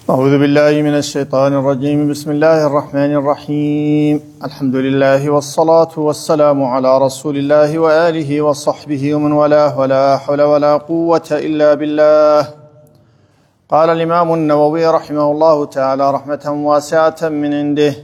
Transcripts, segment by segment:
أعوذ بالله من الشيطان الرجيم. بسم الله الرحمن الرحيم. الحمد لله والصلاة والسلام على رسول الله وآله وصحبه ومن والاه، ولا حول ولا قوة إلا بالله. قال الإمام النووي رحمه الله تعالى رحمة واسعة من عنده.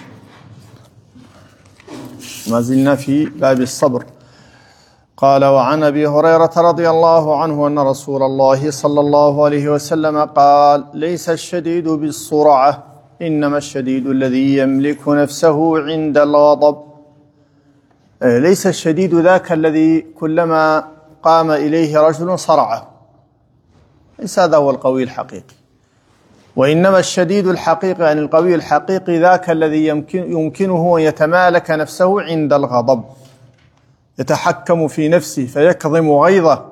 ما زلنا في باب الصبر. قال: وعن أبي هريرة رضي الله عنه أن رسول الله صلى الله عليه وسلم قال: ليس الشديد بالسرعة، إنما الشديد الذي يملك نفسه عند الغضب. ليس الشديد ذاك الذي كلما قام إليه رجل صرعه، ليس هذا هو القوي الحقيقي، وإنما الشديد الحقيقي يعني القوي الحقيقي ذاك الذي يمكنه أن يتمالك نفسه عند الغضب، يتحكم في نفسه فيكظم غيظه،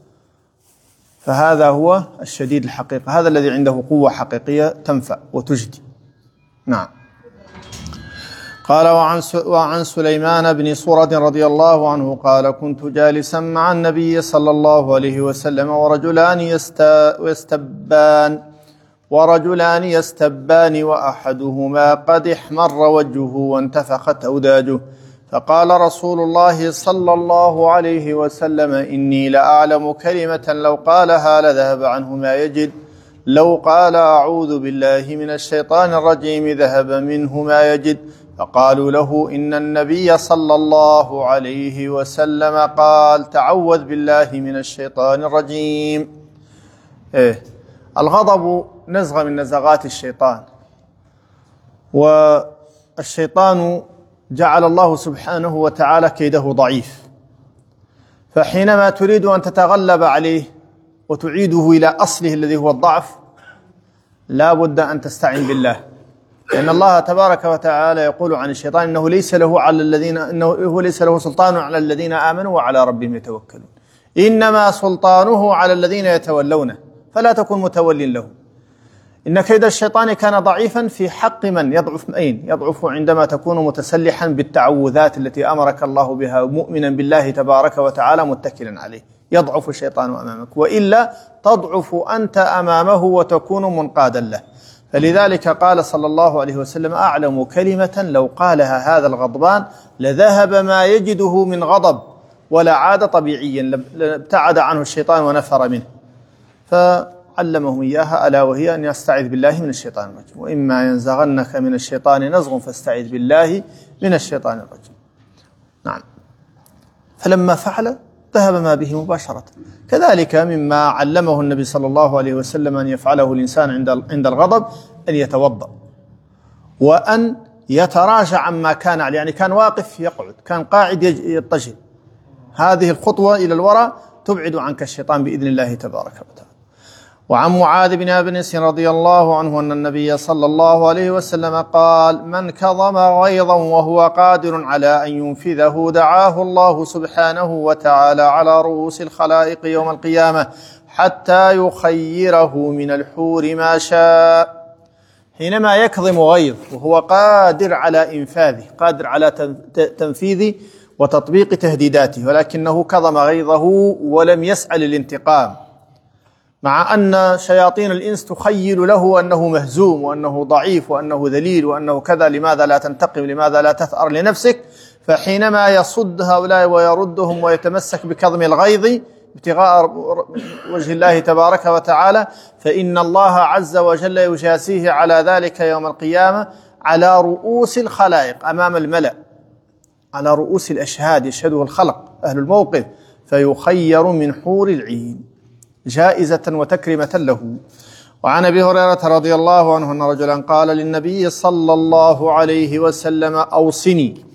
فهذا هو الشديد الحقيقي، هذا الذي عنده قوة حقيقية تنفع وتجدي. نعم. قال: وعن سليمان بن سرد رضي الله عنه قال: كنت جالسا مع النبي صلى الله عليه وسلم ورجلان يستبان وأحدهما قد احمر وجهه وانتفخت أوداجه، فقال رسول الله صلى الله عليه وسلم: إني لأعلم كلمة لو قالها لذهب عنه ما يجد، لو قال أعوذ بالله من الشيطان الرجيم ذهب منه ما يجد. فقالوا له: إن النبي صلى الله عليه وسلم قال: تعوذ بالله من الشيطان الرجيم. الغضب نزغة من نزغات الشيطان، والشيطان جعل الله سبحانه وتعالى كيده ضعيف، فحينما تريد أن تتغلب عليه وتعيده إلى أصله الذي هو الضعف لا بد أن تستعين بالله، لأن الله تبارك وتعالى يقول عن الشيطان: إنه ليس له سلطان على الذين آمنوا وعلى ربهم يتوكلون، إنما سلطانه على الذين يتولونه، فلا تكن متول له. إن كيد الشيطان كان ضعيفا في حق من يضعف. يضعف عندما تكون متسلحا بالتعوذات التي أمرك الله بها مؤمنا بالله تبارك وتعالى متكلا عليه، يضعف الشيطان أمامك، وإلا تضعف أنت أمامه وتكون منقادا له. فلذلك قال صلى الله عليه وسلم: أعلم كلمة لو قالها هذا الغضبان لذهب ما يجده من غضب ولا عاد طبيعيا، ابتعد عنه الشيطان ونفر منه. علمهم إياها، ألا وهي أن يستعذ بالله من الشيطان الرجيم، وإما ينزغنك من الشيطان نزغ فاستعذ بالله من الشيطان الرجيم. نعم. فلما فعل ذهب ما به مباشرة. كذلك مما علمه النبي صلى الله عليه وسلم أن يفعله الإنسان عند الغضب أن يتوضأ وأن يتراجع عما كان عليه، يعني كان واقف يقعد، كان قاعد يضطجع. هذه الخطوة إلى الوراء تبعد عنك الشيطان بإذن الله تبارك وتعالى. وعن معاذ بن أنس رضي الله عنه أن النبي صلى الله عليه وسلم قال: من كظم غيظا وهو قادر على أن ينفذه دعاه الله سبحانه وتعالى على رؤوس الخلائق يوم القيامة حتى يخيره من الحور ما شاء. حينما يكظم غيظ وهو قادر على إنفاذه، قادر على تنفيذ وتطبيق تهديداته، ولكنه كظم غيظه ولم يسعى للانتقام، مع أن شياطين الإنس تخيل له أنه مهزوم وأنه ضعيف وأنه ذليل وأنه كذا، لماذا لا تنتقم، لماذا لا تثأر لنفسك؟ فحينما يصد هؤلاء ويردهم ويتمسك بكظم الغيظ ابتغاء وجه الله تبارك وتعالى، فإن الله عز وجل يجازيه على ذلك يوم القيامة على رؤوس الخلائق أمام الملأ، على رؤوس الأشهاد يشهده الخلق أهل الموقف، فيخير من حور العين جائزة وتكرمة له. وعن أبي هريرة رضي الله عنه أن رجلا قال للنبي صلى الله عليه وسلم: أوصني.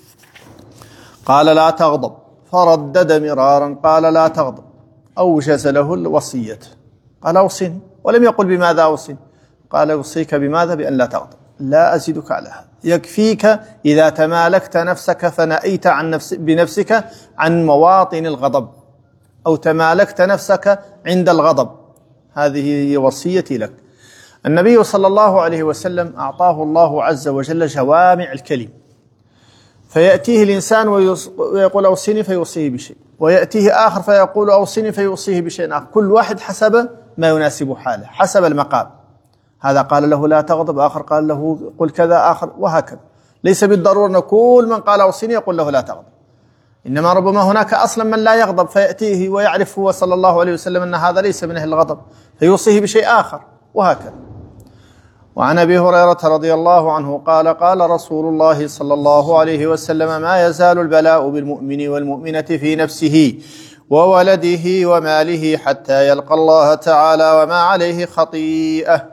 قال: لا تغضب. فردد مرارا قال: لا تغضب. أوجز له الوصية، قال: أوصني، ولم يقل بماذا أوصني، قال: أوصيك بماذا؟ بأن لا تغضب، لا أزيدك على هذا، يكفيك إذا تمالكت نفسك فنأيت بنفسك عن مواطن الغضب، أو تمالكت نفسك عند الغضب. هذه هي وصيتي لك. النبي صلى الله عليه وسلم أعطاه الله عز وجل جوامع الكلم، فيأتيه الإنسان ويقول: أوصني، فيوصيه بشيء، ويأتيه آخر فيقول: أوصني، فيوصيه بشيء آخر، كل واحد حسب ما يناسب حاله، حسب المقام. هذا قال له لا تغضب، آخر قال له قل كذا، آخر، وهكذا. ليس بالضرورة أن كل من قال أوصني يقول له لا تغضب، إنما ربما هناك أصلا من لا يغضب فيأتيه ويعرف هو صلى الله عليه وسلم أن هذا ليس من أهل الغضب فيوصيه بشيء آخر، وهكذا. وعن أبي هريرة رضي الله عنه قال قال رسول الله صلى الله عليه وسلم ما يزال البلاء بالمؤمن والمؤمنة في نفسه وولده وماله حتى يلقى الله تعالى وما عليه خطيئة.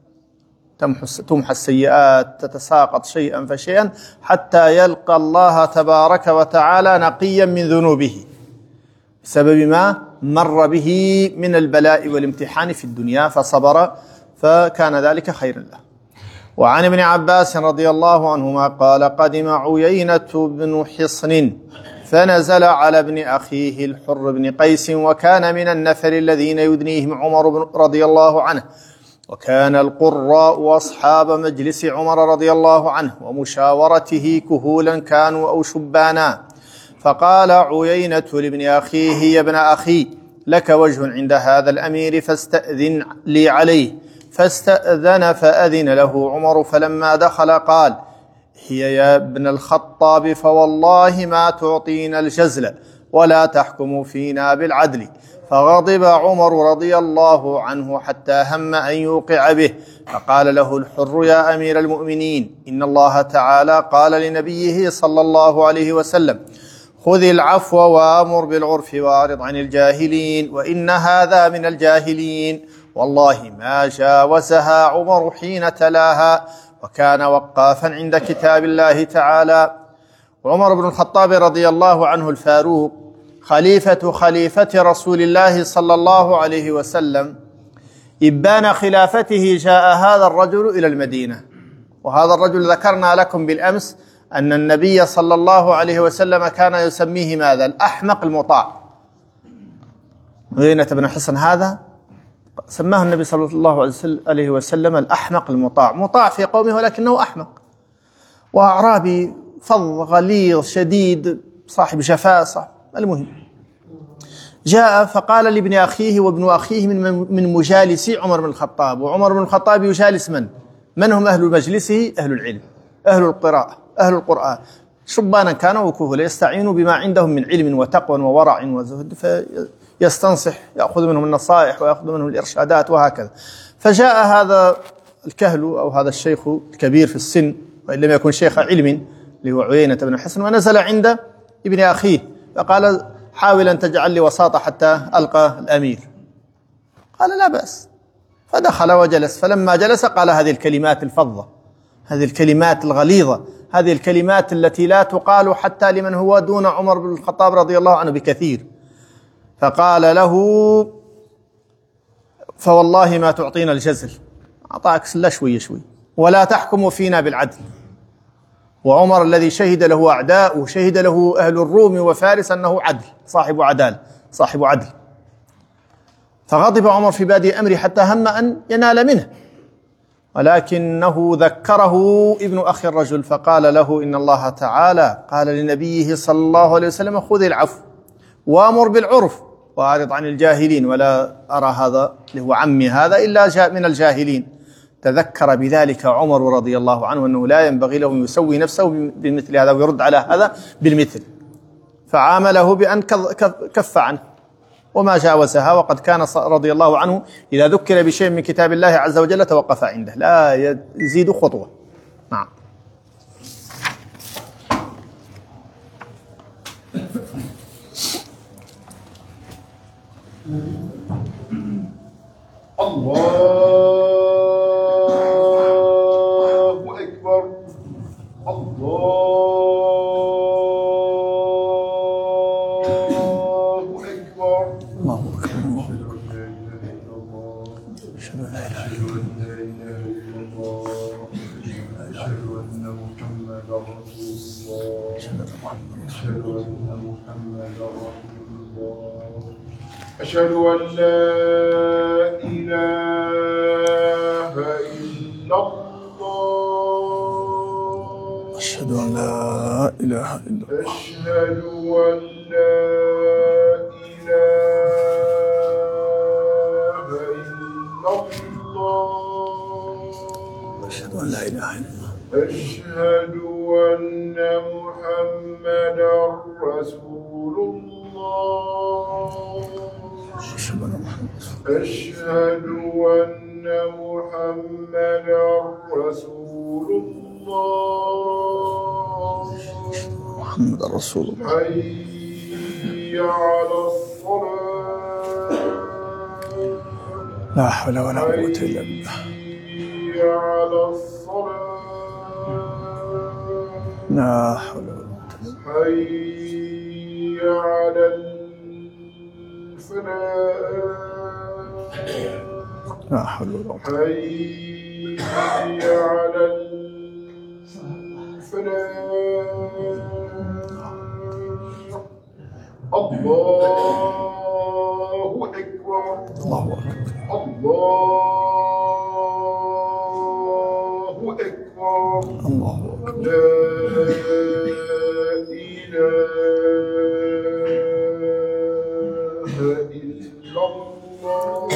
تمحى السيئات، تتساقط شيئا فشيئا حتى يلقى الله تبارك وتعالى نقيا من ذنوبه بسبب ما مر به من البلاء والامتحان في الدنيا فصبر فكان ذلك خيرا له. وعن ابن عباس رضي الله عنهما قال قدم عيينة بن حصن فنزل على ابن أخيه الحر بن قيس وكان من النفر الذين يدنيهم عمر رضي الله عنه، وكان القراء أصحاب مجلس عمر رضي الله عنه ومشاورته كهولا كانوا أو شبانا. فقال عيينة لابن أخيه يا ابن أخي لك وجه عند هذا الأمير فاستأذن لي عليه. فاستأذن فأذن له عمر، فلما دخل قال هي يا ابن الخطاب فوالله ما تعطينا الجزل ولا تحكم فينا بالعدل. فغضب عمر رضي الله عنه حتى هم أن يوقع به، فقال له الحر يا أمير المؤمنين إن الله تعالى قال لنبيه صلى الله عليه وسلم خذ العفو وامر بالعرف واعرض عن الجاهلين وإن هذا من الجاهلين. والله ما جاوزها عمر حين تلاها، وكان وقافا عند كتاب الله تعالى. وعمر بن الخطاب رضي الله عنه الفاروق خليفة رسول الله صلى الله عليه وسلم، إبان خلافته جاء هذا الرجل إلى المدينة، وهذا الرجل ذكرنا لكم بالأمس أن النبي صلى الله عليه وسلم كان يسميه ماذا؟ الأحمق المطاع. عيينة بن حصن هذا سماه النبي صلى الله عليه وسلم الأحمق المطاع، مطاع في قومه ولكنه أحمق، وأعرابي فظ غليظ شديد صاحب جفاصة. المهم جاء فقال لابن أخيه، وابن أخيه من مجالسي عمر بن الخطاب، وعمر بن الخطاب يجالس من هم أهل مجلسه؟ أهل العلم، أهل القراءة، أهل القرآن، شبانا كانوا وكهولا يستعينوا بما عندهم من علم وتقوى وورع وزهد، فيستنصح، يأخذ منهم النصائح ويأخذ منهم الإرشادات وهكذا. فجاء هذا الكهل أو هذا الشيخ الكبير في السن وإن لم يكن شيخ علم اللي هو عيينة بن حصن، ونزل عند ابن أخيه فقال حاول أن تجعل لي وساطة حتى ألقى الأمير. قال لا بأس، فدخل وجلس. فلما جلس قال هذه الكلمات الفظة، هذه الكلمات الغليظة، هذه الكلمات التي لا تقال حتى لمن هو دون عمر بن الخطاب رضي الله عنه بكثير. فقال له فوالله ما تعطينا الجزل، أعطاك سلة شوي شوي، ولا تحكم فينا بالعدل. وعمر الذي شهد له أعداء وشهد له أهل الروم وفارس أنه عدل، صاحب عدال، صاحب عدل. فغضب عمر في بادئ أمره حتى هم أن ينال منه، ولكنه ذكره ابن أخي الرجل فقال له إن الله تعالى قال لنبيه صلى الله عليه وسلم خذ العفو وامر بالعرف وأعرض عن الجاهلين، ولا أرى هذا اللي هو عمي هذا إلا جاء من الجاهلين. تذكر بذلك عمر رضي الله عنه أنه لا ينبغي له أن يسوي نفسه بمثل هذا ويرد على هذا بالمثل، فعامله بأن كف عنه وما جاوزها. وقد كان رضي الله عنه إذا ذكر بشيء من كتاب الله عز وجل توقف عنده، لا يزيد خطوة. نعم. الله أكبر، الله أكبر، الله أكبر، أشهد أن لا إله إلا الله، أشهد أن محمدا رسول الله، أشهد أن محمدا رسول الله، أشهد أن لا إله إلا الله، أشهد أن لا إله إلا الله، أشهد أن لا إله إلا الله، أن لا إله إلا الله أشهد أن محمدا رسول الله أشهد أن محمد أشهد أن محمدا رسول الله محمد رسول الله حي على الصلاة لا حول ولا قوة إلا بالله حي على الصلاة لا حول ولا قوة حي على الفلاح لا حول ولا قوة حي على الفلاح الله أكبر الله أكبر الله أكبر الله أكبر لا إله إلا الله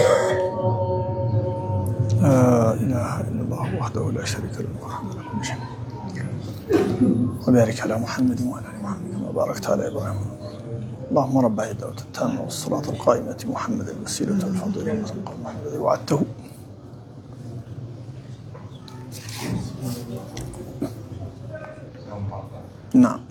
لا إله إلا الله وحده لا شريك له محمد رسول الله وبارك على محمد وعلى آل محمد كما باركت على إبراهيم اللهم رب هذه الدعوة التامة والصلاة القائمة محمد الوسيلة والفضيلة والمقام محمد الذي وعدته نعم.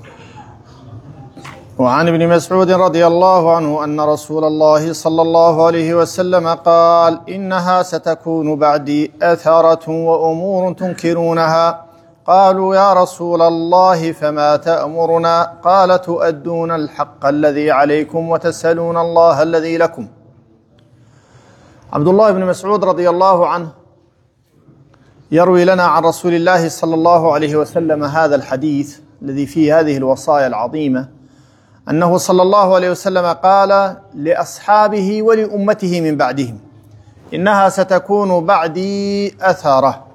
وعن ابن مسعود رضي الله عنه أن رسول الله صلى الله عليه وسلم قال إنها ستكون بعدي أثرة وأمور تنكرونها قالوا يا رسول الله فما تأمرنا قال تؤدون الحق الذي عليكم وتسألون الله الذي لكم. عبد الله بن مسعود رضي الله عنه يروي لنا عن رسول الله صلى الله عليه وسلم هذا الحديث الذي فيه هذه الوصايا العظيمة أنه صلى الله عليه وسلم قال لأصحابه ولأمته من بعدهم إنها ستكون بعدي أثرة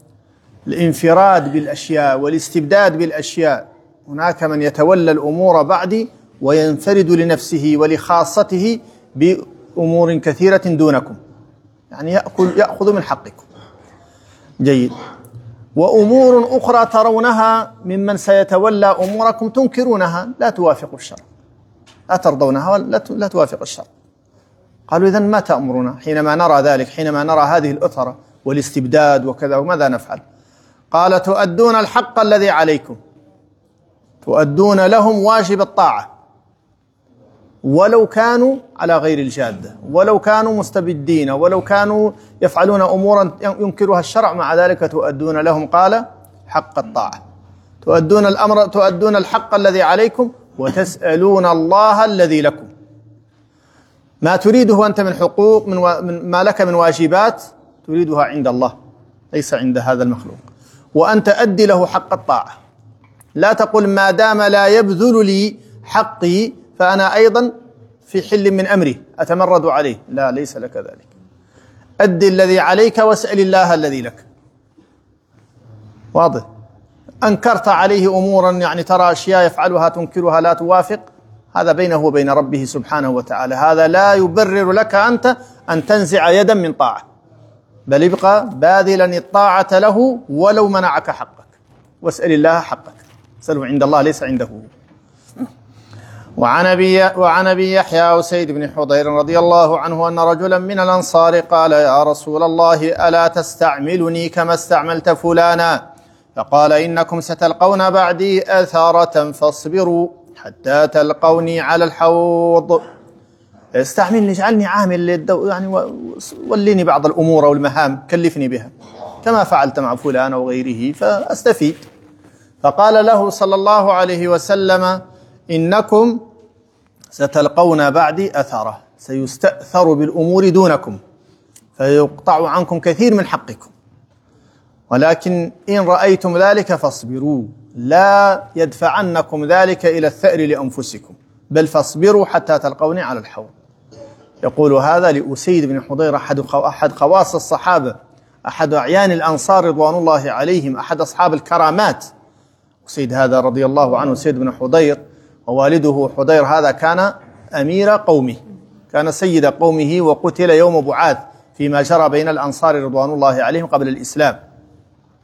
الانفراد بالأشياء والاستبداد بالأشياء. هناك من يتولى الأمور بعدي وينفرد لنفسه ولخاصته بأمور كثيرة دونكم، يعني يأخذ من حقكم. جيد. وأمور أخرى ترونها ممن سيتولى أموركم تنكرونها لا توافق الشرع، لا ترضونها لا توافق الشرع. قالوا إذن ما تأمرنا حينما نرى ذلك، حينما نرى هذه الأثرة والاستبداد وكذا، وماذا نفعل؟ قال تؤدون الحق الذي عليكم، تؤدون لهم واجب الطاعة ولو كانوا على غير الجادة، ولو كانوا مستبدين، ولو كانوا يفعلون أمورا ينكرها الشرع، مع ذلك تؤدون لهم قال حق الطاعة. تؤدون الحق الذي عليكم وتسألون الله الذي لكم. ما تريده أنت من حقوق، من ما لك من واجبات، تريدها عند الله ليس عند هذا المخلوق، وأنت أدي له حق الطاعة. لا تقل ما دام لا يبذل لي حقي فأنا أيضا في حل من أمري أتمرد عليه، لا، ليس لك ذلك. أدي الذي عليك واسأل الله الذي لك. واضح؟ أنكرت عليه أمورا، يعني ترى أشياء يفعلها تنكرها لا توافق، هذا بينه وبين ربه سبحانه وتعالى، هذا لا يبرر لك أنت أن تنزع يدا من طاعة، بل ابقى باذلا الطاعة له ولو منعك حقك، واسأل الله حقك، اسأله عند الله ليس عنده. وعن أبي يحيى وسيد بن حضير رضي الله عنه أن رجلا من الأنصار قال يا رسول الله ألا تستعملني كما استعملت فلانا؟ فقال إنكم ستلقون بعدي أثارة فاصبروا حتى تلقوني على الحوض. استعملني، اجعلني عامل يعني وليني بعض الأمور والمهام، كلفني بها كما فعلت مع فلان أو غيره فأستفيد. فقال له صلى الله عليه وسلم إنكم ستلقون بعدي أثرة، سيستأثر بالأمور دونكم فيقطع عنكم كثير من حقكم، ولكن إن رأيتم ذلك فاصبروا، لا يدفعنكم ذلك إلى الثأر لأنفسكم، بل فاصبروا حتى تلقوني على الحوض. يقول هذا لأسيد بن حضير أحد خواص الصحابة، أحد أعيان الأنصار رضوان الله عليهم، أحد أصحاب الكرامات. أسيد هذا رضي الله عنه سيد بن حضير، ووالده حضير هذا كان أمير قومه، كان سيد قومه، وقتل يوم بعاث فيما جرى بين الأنصار رضوان الله عليهم قبل الإسلام.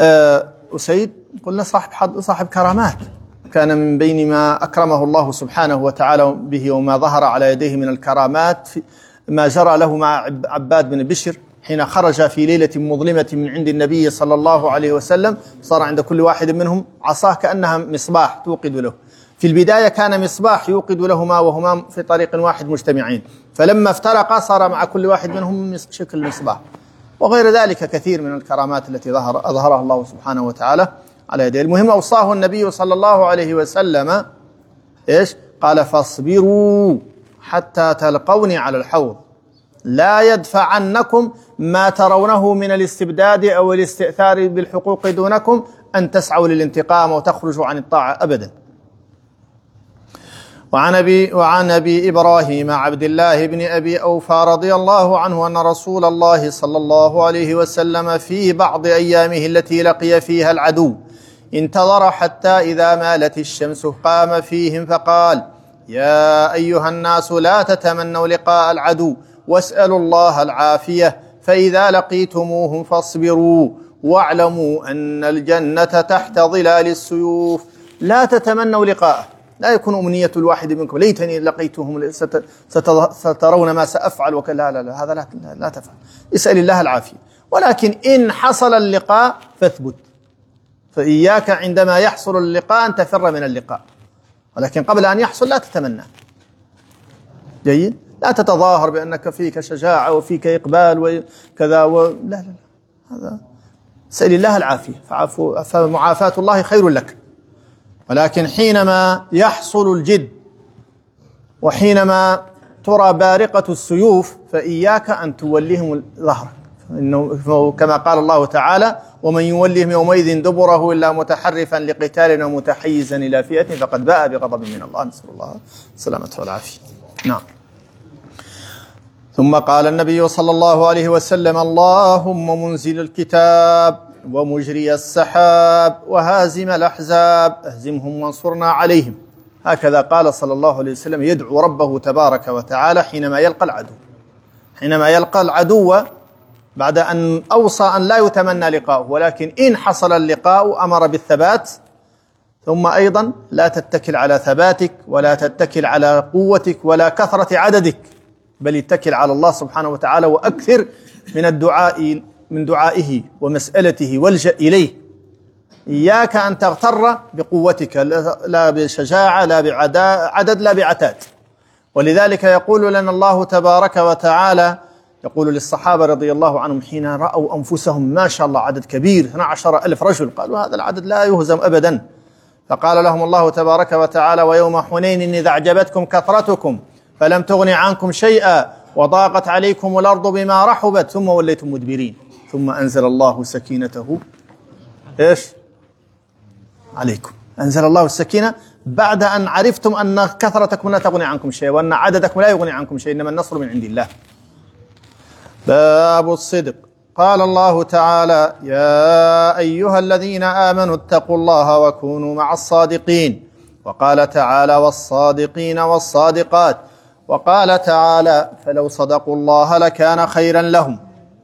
أسيد قلنا صاحب كرامات، كان من بين ما أكرمه الله سبحانه وتعالى به وما ظهر على يديه من الكرامات ما جرى له مع عباد بن بشر حين خرج في ليلة مظلمة من عند النبي صلى الله عليه وسلم، صار عند كل واحد منهم عصاه كأنها مصباح توقد له. في البداية كان مصباح يوقد لهما وهما في طريق واحد مجتمعين، فلما افترقا صار مع كل واحد منهم شكل مصباح. وغير ذلك كثير من الكرامات التي أظهرها الله سبحانه وتعالى على يديه. المهم أوصاه النبي صلى الله عليه وسلم إيش؟ قال: فاصبروا حتى تلقوني على الحوض، لا يدفعنكم ما ترونه من الاستبداد أو الاستئثار بالحقوق دونكم أن تسعوا للانتقام وتخرجوا عن الطاعة أبدا. وعن أبي إبراهيم عبد الله بن أبي أوفى رضي الله عنه أن رسول الله صلى الله عليه وسلم في بعض أيامه التي لقي فيها العدو انتظر حتى إذا مالت الشمس قام فيهم فقال: يا أيها الناس لا تتمنوا لقاء العدو واسألوا الله العافية، فإذا لقيتموهم فاصبروا واعلموا أن الجنة تحت ظلال السيوف. لا تتمنوا لقاءه، لا يكون أمنية الواحد منكم ليتني لقيتهم سترون ما سأفعل لا لا لا، هذا لا تفعل. اسأل الله العافية. ولكن إن حصل اللقاء فاثبت، فإياك عندما يحصل اللقاء أن تفر من اللقاء، ولكن قبل أن يحصل لا تتمنى. جيد؟ لا تتظاهر بأنك فيك شجاعة وفيك إقبال وكذا لا لا، هذا سأل الله العافية، فمعافاة الله خير لك. ولكن حينما يحصل الجد وحينما ترى بارقة السيوف فإياك أن توليهم ظهرك، إنه كما قال الله تعالى: ومن يولهم يومئذ دبره إلا متحرفا لقتال ومتحيزا إلى فئة فقد باء بغضب من الله. نسأل الله السلامة والعافية. نعم. ثم قال النبي صلى الله عليه وسلم: اللهم منزل الكتاب ومجري السحاب وهازم الأحزاب اهزمهم وانصرنا عليهم. هكذا قال صلى الله عليه وسلم يدعو ربه تبارك وتعالى حينما يلقى العدو. حينما يلقى العدو بعد أن أوصى أن لا يتمنى لقاؤه، ولكن إن حصل اللقاء أمر بالثبات. ثم أيضا لا تتكل على ثباتك ولا تتكل على قوتك ولا كثرة عددك، بل اتكل على الله سبحانه وتعالى وأكثر من دعائه ومسألته والجأ إليه. إياك أن تغتر بقوتك، لا بشجاعة لا بعدد لا بعتاد. ولذلك يقول لنا الله تبارك وتعالى، يقول للصحابة رضي الله عنهم حين رأوا أنفسهم ما شاء الله عدد كبير 12,000 رجل، قالوا هذا العدد لا يهزم أبدا. فقال لهم الله تبارك وتعالى: ويوم حنين إذا أعجبتكم كثرتكم فلم تغن عنكم شيئا وضاقت عليكم الأرض بما رحبت ثم وليتم مدبرين ثم أنزل الله سكينته إيش عليكم. أنزل الله السكينة بعد أن عرفتم أن كثرتكم لا تغني عنكم شيء وأن عددكم لا يغني عنكم شيء، إنما النصر من عند الله. باب الصدق. قال الله تعالى: يا أيها الذين آمنوا اتقوا الله وكونوا مع الصادقين. وقال تعالى: والصادقين والصادقات. وقال تعالى: فلو صدقوا الله لكان خيرا لهم.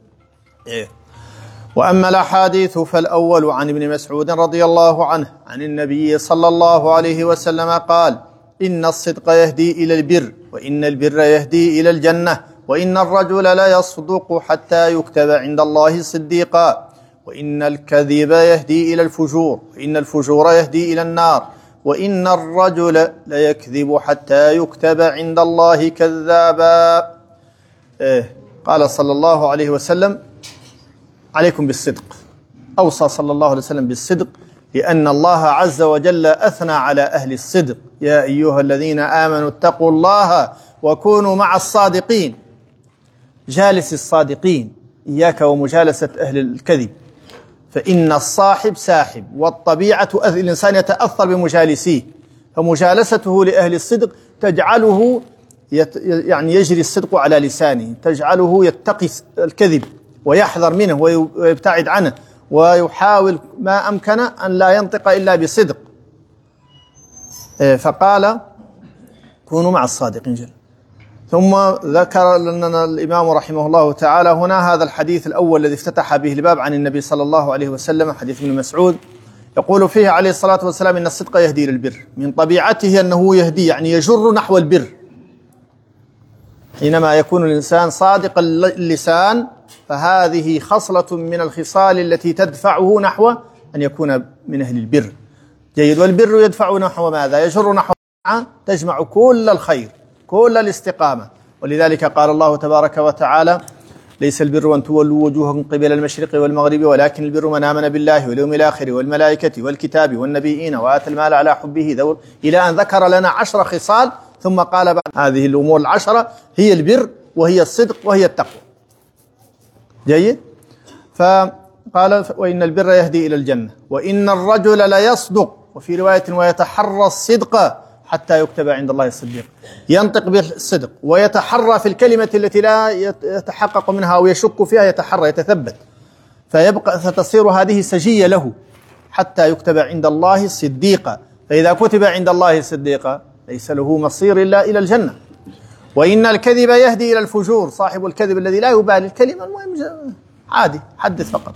وأما الأحاديث فالأول عن ابن مسعود رضي الله عنه عن النبي صلى الله عليه وسلم قال: إن الصدق يهدي إلى البر، وإن البر يهدي إلى الجنة، وإن الرجل لا يصدق حتى يكتب عند الله صديقا، وإن الكذب يهدي إلى الفجور، وإن الفجور يهدي إلى النار، وإن الرجل ليكذب حتى يكتب عند الله كذابا. قال صلى الله عليه وسلم: عليكم بالصدق. أوصى صلى الله عليه وسلم بالصدق لأن الله عز وجل أثنى على أهل الصدق: يا أيها الذين آمنوا اتقوا الله وكونوا مع الصادقين. جالس الصادقين، إياك ومجالسة أهل الكذب، فإن الصاحب ساحب، والطبيعة الإنسان يتأثر بمجالسيه، فمجالسته لأهل الصدق تجعله يعني يجري الصدق على لسانه، تجعله يتقي الكذب ويحذر منه ويبتعد عنه ويحاول ما أمكن أن لا ينطق إلا بصدق. فقال: كونوا مع الصادقين. ثم ذكر لنا الإمام رحمه الله تعالى هنا هذا الحديث الأول الذي افتتح به الباب عن النبي صلى الله عليه وسلم، حديث ابن مسعود، يقول فيه عليه الصلاة والسلام: إن الصدق يهدي إلى البر. من طبيعته أنه يهدي، يعني يجر نحو البر. حينما يكون الإنسان صادق اللسان فهذه خصلة من الخصال التي تدفعه نحو أن يكون من أهل البر. جيد. والبر يدفع نحو ماذا؟ يجر نحو تجمع كل الخير، كل الاستقامة. ولذلك قال الله تبارك وتعالى: ليس البر أن تولوا وجوهكم قبل المشرق والمغرب ولكن البر من آمن بالله واليوم الآخر والملائكة والكتاب والنبيين وآتى المال على حبه إلى أن ذكر لنا 10 خصال، ثم قال بعد هذه الأمور 10 هي البر وهي الصدق وهي التقوى. جيد. فقال: وإن البر يهدي إلى الجنة، وإن الرجل ليصدق، وفي رواية: ويتحرى الصدق حتى يكتب عند الله الصديق. ينطق بالصدق ويتحرى في الكلمة التي لا يتحقق منها أو يشك فيها، يتحرى يتثبت، فتصير هذه سجية له حتى يكتب عند الله صديقا. فإذا كتب عند الله صديقا ليس له مصير إلا إلى الجنة. وإن الكذب يهدي إلى الفجور، صاحب الكذب الذي لا يبالي الكلمة، المهم عادي حدث فقط.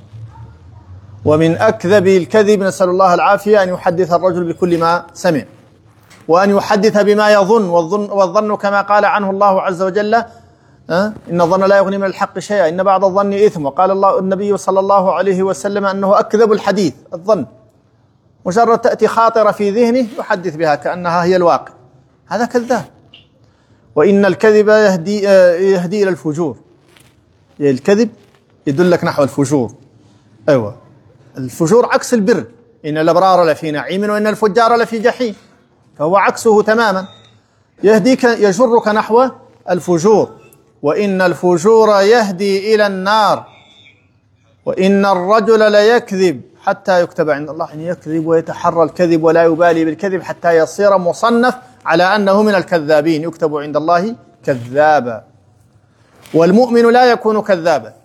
ومن أكذب الكذب نسأل الله العافية أن يحدث الرجل بكل ما سمع، وأن يحدث بما يظن، والظن كما قال عنه الله عز وجل: إن الظن لا يغني من الحق شيئا، إن بعض الظن إثم. وقال الله النبي صلى الله عليه وسلم أنه أكذب الحديث الظن، مجرد تأتي خاطرة في ذهنه يحدث بها كأنها هي الواقع، هذا كذاب. وإن الكذب يهدي إلى الفجور، الكذب يدلك نحو الفجور. أيوة، الفجور عكس البر. إن الأبرار لفي نعيم وإن الفجار لفي جحيم، فهو عكسه تماما، يهديك يجرك نحو الفجور. وإن الفجور يهدي إلى النار، وإن الرجل ليكذب حتى يكتب عند الله، أن يكذب ويتحرى الكذب ولا يبالي بالكذب حتى يصير مصنف على أنه من الكذابين، يكتب عند الله كذابا. والمؤمن لا يكون كذابا،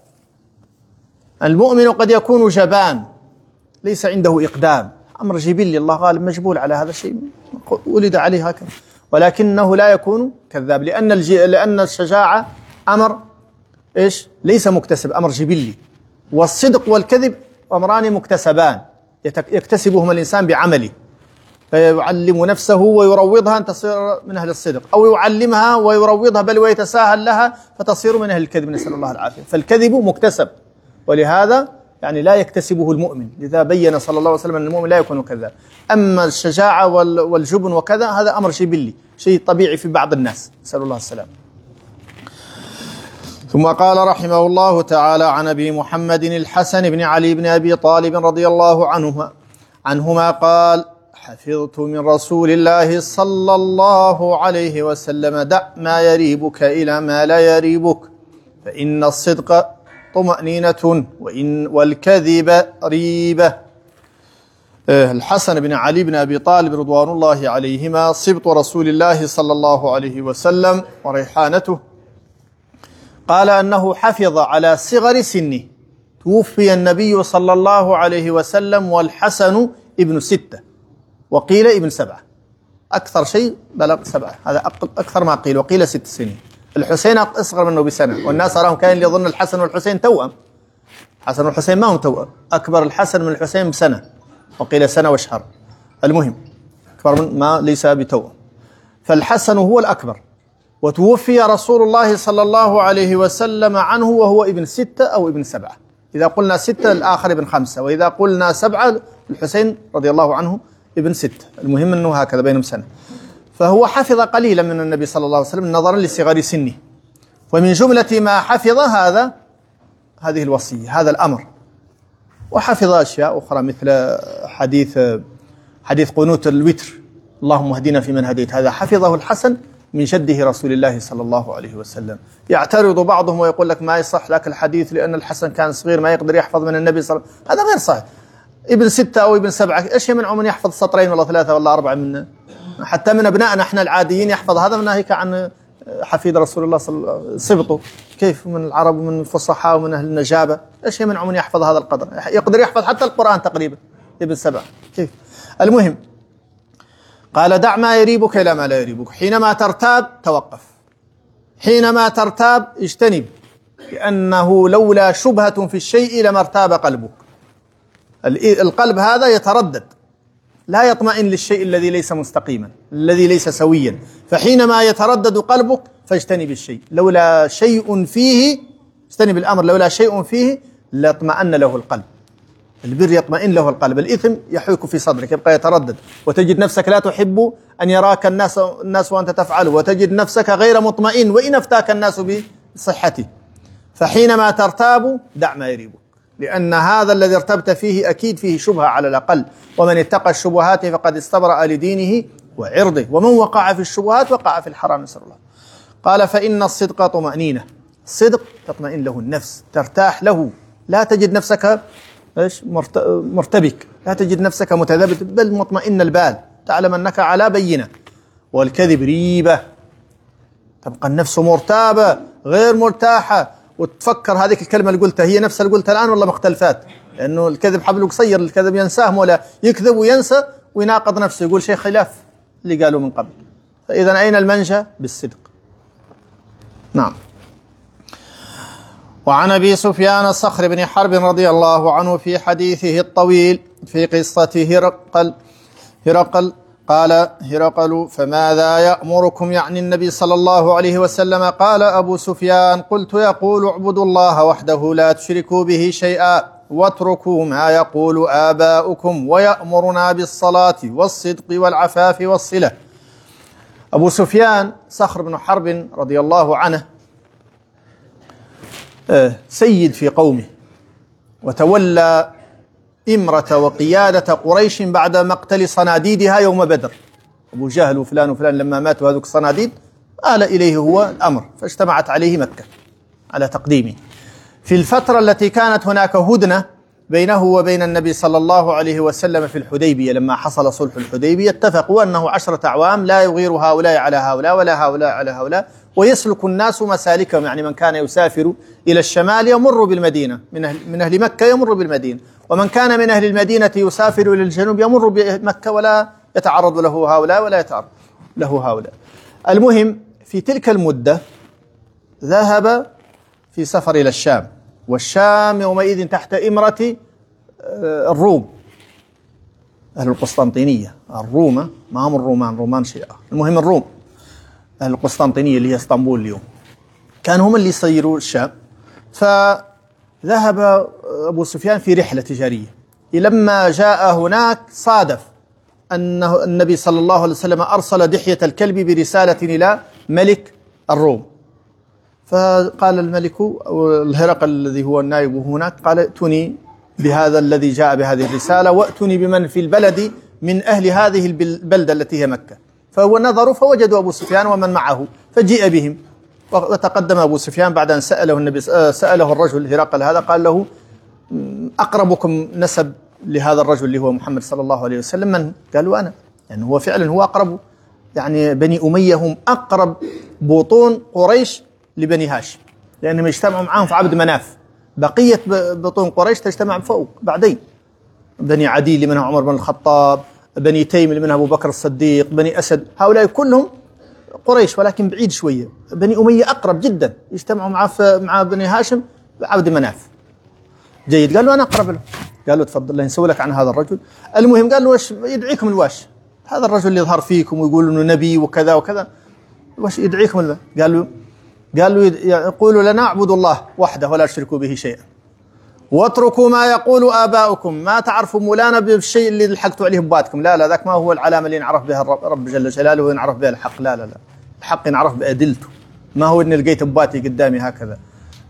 المؤمن قد يكون جبان، ليس عنده إقدام، أمر جبلي، الله غالب مجبول على هذا الشيء، ولد عليه هكذا، ولكنه لا يكون كذاب، لأن الشجاعة أمر إيش؟ ليس مكتسب، أمر جبلي. والصدق والكذب أمران مكتسبان يكتسبهما الإنسان بعمله، فيعلم نفسه ويروضها أن تصير من أهل الصدق، أو يعلمها ويروضها بل ويتساهل لها فتصير من أهل الكذب، نسأل الله العافية. فالكذب مكتسب، ولهذا يعني لا يكتسبه المؤمن، لذا بين صلى الله عليه وسلم أن المؤمن لا يكون كذاب. أما الشجاعة والجبن وكذا هذا أمر جبلي، شيء طبيعي في بعض الناس، نسأل الله السلام. ثم قال رحمه الله تعالى: عن أبي محمد الحسن بن علي بن أبي طالب رضي الله عنهما قال: حفظت من رسول الله صلى الله عليه وسلم: دع ما يريبك إلى ما لا يريبك، فإن الصدق طمأنينة والكذب ريبة. الحسن بن علي بن أبي طالب رضوان الله عليهما صبط رسول الله صلى الله عليه وسلم وريحانته، قال أنه حفظ على صغر سنه، توفي النبي صلى الله عليه وسلم والحسن ابن 6، وقيل ابن 7، أكثر شيء بلغ 7، هذا أكثر ما قيل، وقيل 6 سنين. الحسين أصغر منه بسنة، والناس أراهم كان اللي يظن الحسن والحسين توأم، الحسن والحسين ما هم توأم، أكبر الحسن من الحسين بسنة، وقيل سنة وشهر، المهم أكبر من ما ليس بتوأم. فالحسن هو الأكبر، وتوفي رسول الله صلى الله عليه وسلم عنه وهو ابن 6 أو ابن 7، إذا قلنا 6 الآخر ابن 5، وإذا قلنا 7 الحسين رضي الله عنه ابن 6، المهم أنه هكذا بينهم سنة. فهو حفظ قليلا من النبي صلى الله عليه وسلم نظرا لصغر سنه، ومن جملة ما حفظ هذه الوصية، هذا الأمر. وحفظ أشياء أخرى مثل حديث قنوت الوتر: اللهم اهدنا فيمن هديت، هذا حفظه الحسن من جده رسول الله صلى الله عليه وسلم. يعترض بعضهم ويقول لك ما يصح لك الحديث لأن الحسن كان صغير ما يقدر يحفظ من النبي صلى الله عليه وسلم، هذا غير صحيح. ابن 6 أو ابن 7 إيش يمنعه من يحفظ سطرين ولا 3 ولا 4 من حتى من أبنائنا احنا العاديين يحفظ هذا، من ناهيك عن حفيد رسول الله صبطه، كيف من العرب ومن الفصحاء ومن أهل النجابة، إيش يمنعه من يحفظ هذا القدر؟ يقدر يحفظ حتى القرآن تقريبا ابن 7، كيف؟ المهم قال: دع ما يريبك إلى ما لا يريبك، حينما ترتاب توقف، حينما ترتاب اجتنب، لأنه لولا شبهة في الشيء لما ارتاب قلبك. القلب هذا يتردد، لا يطمئن للشيء الذي ليس مستقيما، الذي ليس سويا، فحينما يتردد قلبك فاجتنب الشيء. لولا شيء فيه، اجتنب الأمر، لولا شيء فيه لاطمأن له القلب. البر يطمئن له القلب، الإثم يحيك في صدرك، يبقى يتردد، وتجد نفسك لا تحب أن يراك الناس وأنت تفعله، وتجد نفسك غير مطمئن وإن أفتاك الناس بصحته. فحينما ترتاب دع ما يريبك، لأن هذا الذي ارتبت فيه أكيد فيه شبهة على الأقل، ومن اتقى الشبهات فقد استبرأ لدينه وعرضه، ومن وقع في الشبهات وقع في الحرام، نسأل الله. قال فإن الصدق طمأنينة، الصدق تطمئن له النفس، ترتاح له، لا تجد نفسك مرتبك، لا تجد نفسك متذبذب، بل مطمئن البال، تعلم أنك على بينة. والكذب ريبة، تبقى النفس مرتابة غير مرتاحة، وتفكر هذيك الكلمة اللي قلتها هي نفسها اللي قلتها الآن ولا مختلفات، لأنه الكذب حبل قصير، الكذب ينساه، ولا يكذب وينسى ويناقض نفسه، يقول شيء خلاف اللي قالوا من قبل. فإذا أين المنجى؟ بالصدق. نعم. وعن أبي سفيان الصخر بن حرب رضي الله عنه في حديثه الطويل في قصة هرقل قال هرقل فماذا يأمركم، يعني النبي صلى الله عليه وسلم. قال أبو سفيان قلت يقول اعبدوا الله وحده لا تشركوا به شيئا واتركوا ما يقول آباؤكم ويأمرنا بالصلاة والصدق والعفاف والصلة. أبو سفيان صخر بن حرب رضي الله عنه سيد في قومه، وتولى إمرة وقيادة قريش بعد مقتل صناديدها يوم بدر. أبو جهل وفلان وفلان لما ماتوا هذوك الصناديد آل إليه هو الأمر، فاجتمعت عليه مكة على تقديمه. في الفترة التي كانت هناك هدنة بينه وبين النبي صلى الله عليه وسلم في الحديبية، لما حصل صلح الحديبية اتفقوا أنه 10 أعوام لا يغير هؤلاء على هؤلاء ولا هؤلاء على هؤلاء، ويسلك الناس مسالكهم، يعني من كان يسافر إلى الشمال يمر بالمدينة، من أهل مكة يمر بالمدينة، ومن كان من أهل المدينة يسافر إلى الجنوب يمر بمكة، ولا يتعرض له هؤلاء ولا يتعرض له هؤلاء. المهم في تلك المدة ذهب في سفر إلى الشام، والشام يومئذ تحت إمرة الروم، أهل القسطنطينية. الروم ما هم الرومان، رومان شيء، المهم الروم، أهل القسطنطينية اللي هي اسطنبول اليوم، كانوا هم اللي يسيروا الشام. فذهب أبو سفيان في رحلة تجارية، لما جاء هناك صادف أن النبي صلى الله عليه وسلم أرسل دحية الكلب برسالة إلى ملك الروم، فقال الملك الهرقل الذي هو النائب هناك، قال ائتوني بهذا الذي جاء بهذه الرسالة، وائتوني بمن في البلد من أهل هذه البلدة التي هي مكة. فهو نظروا فوجدوا أبو سفيان ومن معه، فجيء بهم، وتقدم أبو سفيان بعد أن سأله الرجل هرقل هذا، قال له أقربكم نسب لهذا الرجل اللي هو محمد صلى الله عليه وسلم من؟ قالوا أنا، يعني هو فعلا هو أقرب، يعني بني أمية هم أقرب بطون قريش لبني هاشم، لأنهم يجتمعوا معهم في عبد مناف، بقية بطون قريش تجتمع فوق بعدين، بني عدي اللي منها عمر بن الخطاب، بني تيم اللي منها أبو بكر الصديق، بني أسد، هؤلاء كلهم قريش ولكن بعيد شوية. بني أمية أقرب جدا، يجتمعوا مع بني هاشم عبد مناف. جيد، قال له أنا أقرب له، قال له تفضل الله نسوي لك عن هذا الرجل. المهم قال له وش يدعيكم الواش، هذا الرجل اللي يظهر فيكم ويقول إنه نبي وكذا وكذا، وش يدعيكم الواش؟ قال له يقول لنا اعبدوا الله وحده ولا تشركوا به شيئا واتركوا ما يقول آباؤكم، ما تعرفوا مولانا بالشيء اللي لحقتوا عليه بباتكم، لا ذاك ما هو العلامة اللي ينعرف بها الرب جل جلاله وينعرف بها الحق، لا الحق ينعرف بأدلته، ما هو إن لقيت بباتي قدامي هكذا.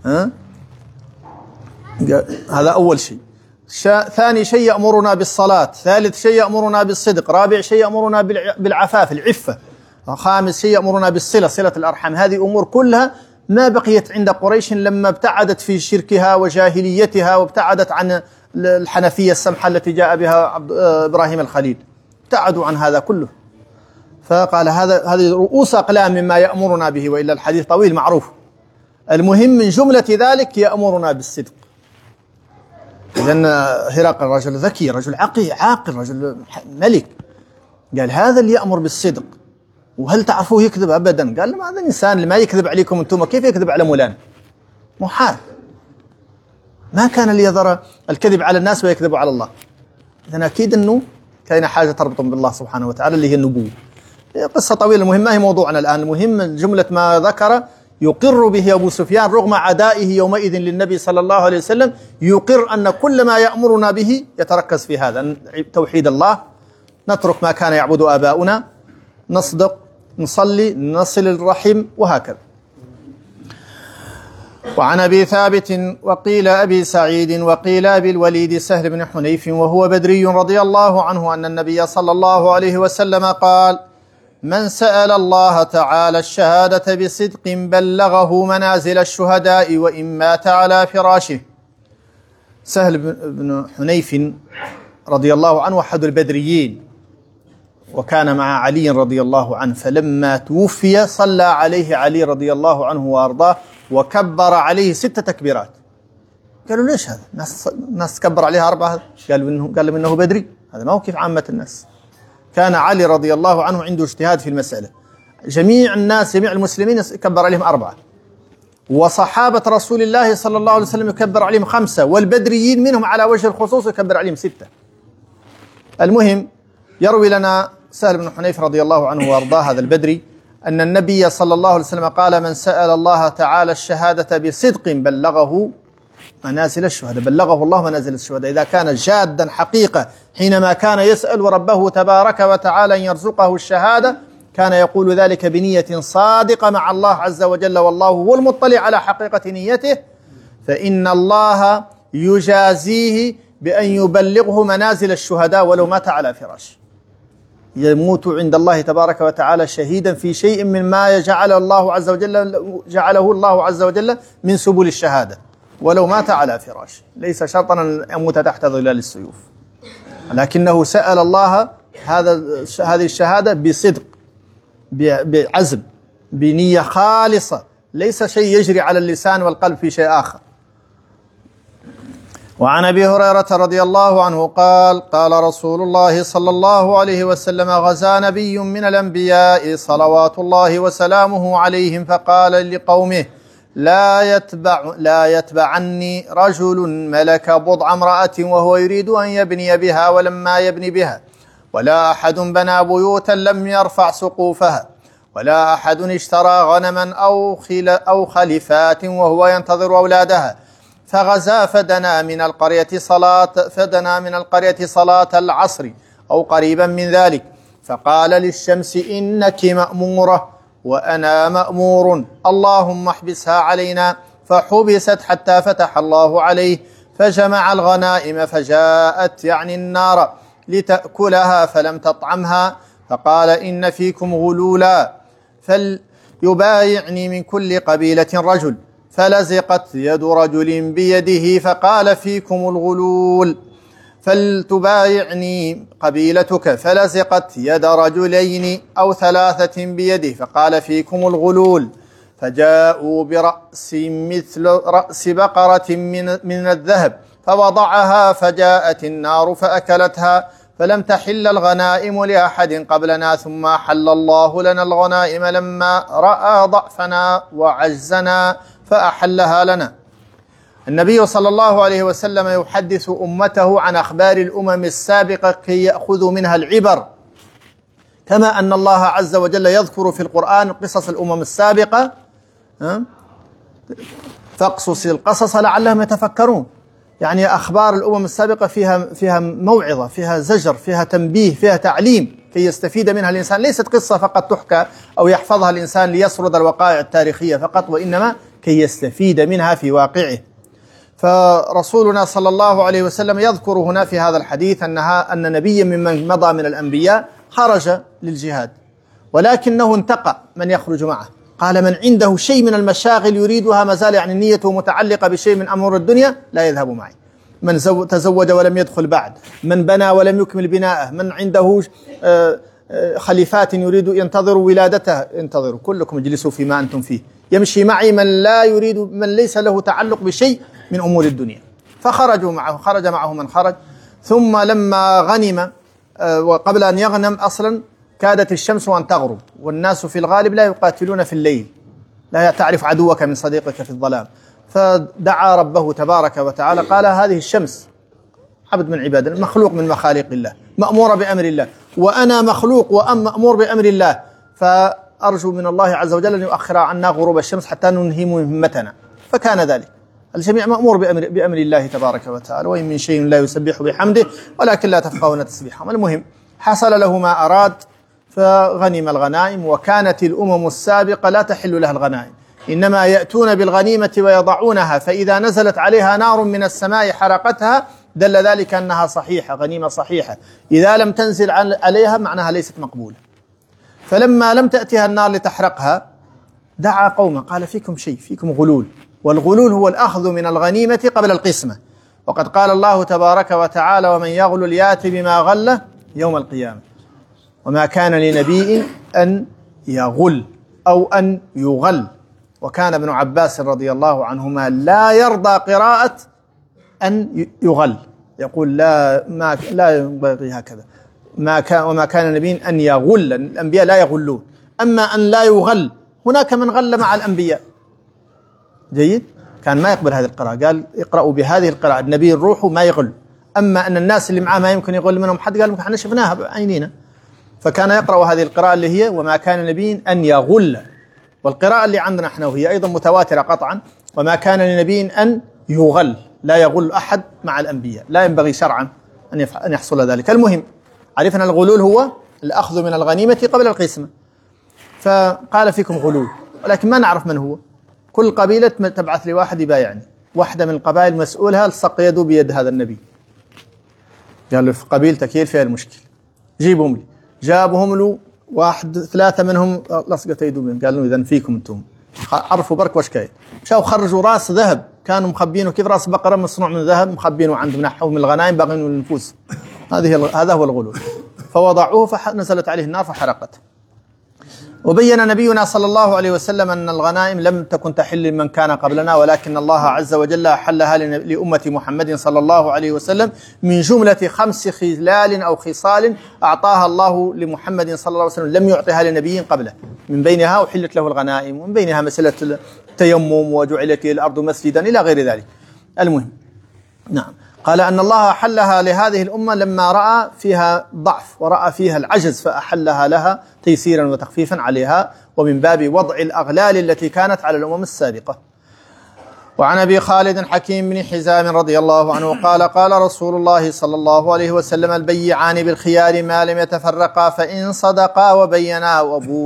هذا أول شيء. ثاني شيء يأمرنا بالصلاة، ثالث شيء يأمرنا بالصدق، رابع شيء يأمرنا بالعفاف العفة، خامس شيء يأمرنا بالصلة، صلة الأرحام. هذه أمور كلها ما بقيت عند قريش لما ابتعدت في شركها وجاهليتها، وابتعدت عن الحنفية السمحة التي جاء بها إبراهيم الخليل، ابتعدوا عن هذا كله. فقال هذه رؤوس أقلام مما يأمرنا به، وإلا الحديث طويل معروف. المهم من جملة ذلك يأمرنا بالصدق، لأن هرقل رجل ذكي، رجل عاقل، رجل ملك، قال هذا اللي يأمر بالصدق وهل تعرفوه يكذب؟ أبدا. قال ما هذا الإنسان اللي ما يكذب عليكم أنتم كيف يكذب على مولانا؟ محال. ما كان ليظهر الكذب على الناس ويكذب على الله. إذن أكيد أنه كاين حاجة تربطهم بالله سبحانه وتعالى اللي هي النبوة. قصة طويلة، المهم هي موضوعنا الآن. المهم جملة ما ذكر يقر به أبو سفيان رغم عدائه يومئذ للنبي صلى الله عليه وسلم، يقر أن كل ما يأمرنا به يتركز في هذا، توحيد الله، نترك ما كان يعبد آباؤنا، نصدق، نصلي، نصل الرحم، وهكذا. وعن أبي ثابت وقيل أبي سعيد وقيل أبي الوليد سهل بن حنيف وهو بدري رضي الله عنه أن النبي صلى الله عليه وسلم قال: من سأل الله تعالى الشهادة بصدق بلغه منازل الشهداء وإن مات على فراشه. سهل بن حنيف رضي الله عنه أحد البدريين، وكان مع علي رضي الله عنه، فلما توفي صلى عليه علي رضي الله عنه وأرضاه وكبر عليه 6 تكبيرات. قالوا ليش هذا؟ الناس كبر عليها 4. قال إنه بدري، هذا ما هو كيف عامة الناس. كان علي رضي الله عنه عنده اجتهاد في المسألة. جميع الناس، جميع المسلمين يكبر عليهم 4، وصحابة رسول الله صلى الله عليه وسلم يكبر عليهم 5، والبدريين منهم على وجه الخصوص يكبر عليهم 6. المهم يروي لنا سهل بن حنيف رضي الله عنه وارضاه هذا البدري أن النبي صلى الله عليه وسلم قال: من سأل الله تعالى الشهادة بصدق بلغه منازل الشهداء، بلغه الله منازل الشهداء. إذا كان جادا حقيقة حينما كان يسأل ربه تبارك وتعالى أن يرزقه الشهادة، كان يقول ذلك بنية صادقة مع الله عز وجل، والله هو المطلع على حقيقة نيته، فإن الله يجازيه بأن يبلغه منازل الشهداء ولو مات على فراش. يموت عند الله تبارك وتعالى شهيدا في شيء مما جعله الله عز وجل من سبل الشهادة، ولو مات على فراش. ليس شرطا أن يموت تحت ظلال السيوف، لكنه سأل الله هذه الشهادة بصدق، بعزم، بنية خالصة، ليس شيء يجري على اللسان والقلب في شيء آخر. وعن أبي هريرة رضي الله عنه قال: قال رسول الله صلى الله عليه وسلم: غزا نبي من الأنبياء صلوات الله وسلامه عليهم فقال لقومه: لا يتبعني رجل ملك بضع امرأة وهو يريد أن يبني بها ولما يبني بها، ولا أحد بنى بيوتا لم يرفع سقوفها، ولا أحد اشترى غنما أو خلفات وهو ينتظر أولادها، فغزا فدنا من القرية صلاة العصر أو قريبا من ذلك، فقال للشمس: إنك مأمورة وأنا مأمور، اللهم احبسها علينا، فحبست حتى فتح الله عليه، فجمع الغنائم فجاءت يعني النار لتأكلها فلم تطعمها، فقال: إن فيكم غلولا، فليبايعني من كل قبيلة رجل، فلزقت يد رجل بيده فقال: فيكم الغلول، فلتبايعني قبيلتك، فلزقت يد رجلين أو 3 بيده فقال: فيكم الغلول، فجاءوا برأس مثل رأس بقرة من الذهب فوضعها، فجاءت النار فأكلتها، فلم تحل الغنائم لأحد قبلنا، ثم حل الله لنا الغنائم لما رأى ضعفنا وعجزنا فأحلها لنا. النبي صلى الله عليه وسلم يحدث أمته عن أخبار الأمم السابقة كي يأخذوا منها العبر، كما أن الله عز وجل يذكر في القرآن قصص الأمم السابقة، فاقصص القصص لعلهم يتفكرون. يعني أخبار الأمم السابقة فيها موعظة، فيها زجر، فيها تنبيه، فيها تعليم كي يستفيد منها الإنسان. ليست قصة فقط تحكى أو يحفظها الإنسان ليسرد الوقائع التاريخية فقط، وإنما كي يستفيد منها في واقعه. فرسولنا صلى الله عليه وسلم يذكر هنا في هذا الحديث أن نبيا ممن مضى من الأنبياء خرج للجهاد، ولكنه انتقى من يخرج معه. قال: من عنده شيء من المشاغل يريدها، ما زال يعني نيته متعلقة بشيء من أمور الدنيا، لا يذهب معي. من تزوج ولم يدخل بعد، من بنى ولم يكمل بناءه، من عنده خليفات يريد ينتظر ولادته، انتظروا كلكم اجلسوا فيما أنتم فيه، يمشي معي من لا يريد، من ليس له تعلق بشيء من أمور الدنيا. فخرجوا معه، خرج معه من خرج. ثم لما غنم، وقبل أن يغنم أصلا كادت الشمس أن تغرب، والناس في الغالب لا يقاتلون في الليل، لا تعرف عدوك من صديقك في الظلام. فدعا ربه تبارك وتعالى قال هذه الشمس عبد من عباد الله، مخلوق من مخاليق الله، مأمورة بأمر الله، وأنا مخلوق ومأمور بأمر الله، فأرجو من الله عز وجل أن يؤخر عنا غروب الشمس حتى ننهي مهمتنا. فكان ذلك، الجميع مأمور بأمر الله تبارك وتعالى، وإن من شيء لا يسبح بحمده ولكن لا تفقهون تسبيحهم. المهم حصل له ما أراد فغنم الغنائم، وكانت الأمم السابقة لا تحل لها الغنائم، إنما يأتون بالغنيمة ويضعونها، فإذا نزلت عليها نار من السماء حرقتها دل ذلك أنها صحيحة، غنيمة صحيحة. إذا لم تنزل عليها معناها ليست مقبولة. فلما لم تأتها النار لتحرقها دعا قوما قال فيكم شيء، فيكم غلول، والغلول هو الأخذ من الغنيمة قبل القسمة، وقد قال الله تبارك وتعالى ومن يغل يأت بما غل يوم القيامة، وما كان لنبي أن يغل أو أن يغل. وكان ابن عباس رضي الله عنهما لا يرضى قراءة أن يغل، يقول لا ينبغي هكذا، وما كان نبي أن يغل، الأنبياء لا يغلون، أما أن لا يغل هناك من غل مع الأنبياء. جيد، كان ما يقبل هذه القراءة، قال اقرأوا بهذه القراءة، النبي الروح ما يغل، أما أن الناس اللي معاه ما يمكن يغل منهم حد، قال احنا شفناها بعينينا. فكان يقرأ هذه القراءة اللي هي وما كان نبي أن يغل، والقراءة اللي عندنا احنا وهي أيضا متواترة قطعا، وما كان لنبي أن يغل، لا يغل أحد مع الأنبياء، لا ينبغي شرعا أن يحصل ذلك. المهم عرفنا الغلول هو الأخذ من الغنيمة قبل القسمة، فقال فيكم غلول، ولكن ما نعرف من هو. كل قبيلة تبعث لي واحد يبايعني، واحدة من القبائل مسؤولها الصق يده بيد هذا النبي، قال له في قبيلتك هي فيها المشكلة، جيبهم لي. جابهم له واحد، ثلاثة منهم لصقت يدهم، قالوا إذا فيكم أنتم، عرفوا برك واش كاين. مشاو خرجوا راس ذهب كانوا مخبينه، كيف راس بقرة مصنوع من ذهب مخبينه عندهم، نحوه من الغنائم باغين للنفوس، هذا هو الغلول. فوضعوه فنزلت عليه النار فحرقت. وبين نبينا صلى الله عليه وسلم أن الغنائم لم تكن تحل لمن كان قبلنا، ولكن الله عز وجل أحلها لأمة محمد صلى الله عليه وسلم من جملة 5 خلال أو خصال أعطاها الله لمحمد صلى الله عليه وسلم لم يعطها لنبي قبله، من بينها أحلت له الغنائم، ومن بينها مسألة التيمم وجعلت الأرض مسجدا إلى غير ذلك. المهم نعم، قال أن الله أحلها لهذه الأمة لما رأى فيها ضعف ورأى فيها العجز، فأحلها لها تيسيرا وتخفيفا عليها، ومن باب وضع الأغلال التي كانت على الأمم السابقة. وعن أبي خالد حكيم بن حزام رضي الله عنه قال قال رسول الله صلى الله عليه وسلم البيعان بالخيار ما لم يتفرقا، فإن صدقا وبينا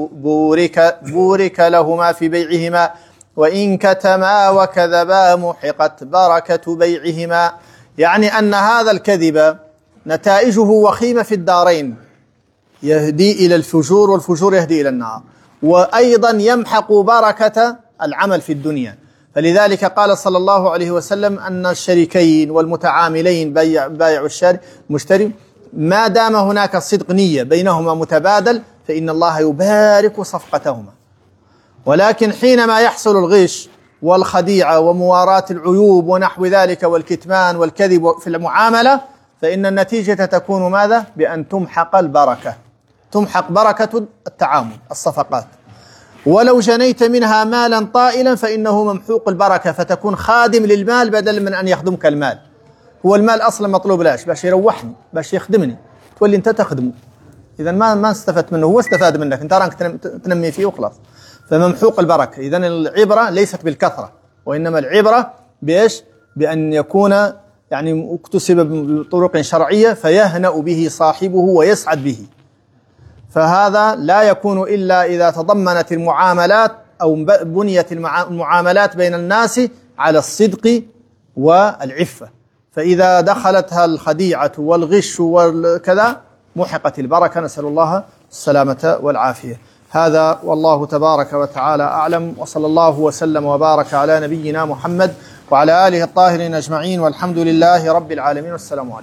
بورك لهما في بيعهما، وإن كتما وكذبا محقت بركة بيعهما. يعني أن هذا الكذب نتائجه وخيمة في الدارين، يهدي إلى الفجور والفجور يهدي إلى النار، وأيضا يمحق بركة العمل في الدنيا. فلذلك قال صلى الله عليه وسلم أن الشريكين والمتعاملين بائع والمشتري ما دام هناك صدق نية بينهما متبادل فإن الله يبارك صفقتهما. ولكن حينما يحصل الغش والخديعة ومواراة العيوب ونحو ذلك والكتمان والكذب في المعاملة، فإن النتيجة تكون ماذا؟ بأن تمحق البركة، تمحق بركة التعامل الصفقات. ولو جنيت منها مالا طائلا فإنه ممحوق البركة، فتكون خادم للمال بدل من أن يخدمك المال. هو المال أصلا مطلوب لاش؟ باش يروحني، باش يخدمني، تولي أنت تخدمه، إذا ما استفدت منه، هو استفاد منك، أنت رانك تنمي فيه وخلاص. فممحوق البركة. إذا العبرة ليست بالكثرة، وإنما العبرة بإيش؟ بأن يكون يعني اكتسب بطرق شرعية فيهنأ به صاحبه ويسعد به. فهذا لا يكون إلا إذا تضمنت المعاملات أو بنيت المعاملات بين الناس على الصدق والعفة. فإذا دخلتها الخديعة والغش وكذا محقت البركة، نسأل الله السلامة والعافية. هذا والله تبارك وتعالى أعلم، وصلى الله وسلم وبارك على نبينا محمد وعلى آله الطاهرين أجمعين، والحمد لله رب العالمين، والسلام عليكم.